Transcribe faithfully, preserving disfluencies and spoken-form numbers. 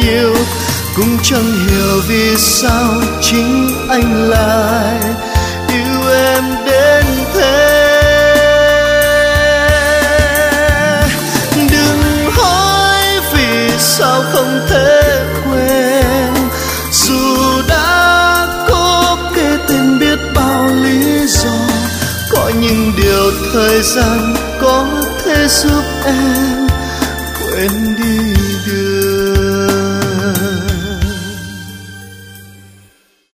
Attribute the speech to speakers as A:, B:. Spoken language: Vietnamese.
A: yêu, cũng chẳng hiểu vì sao chính anh lại yêu em đến thế. Đừng hỏi vì sao không thể quên, dù đã có kể tên biết bao lý do, có những điều thời gian có thể giúp em quên đi.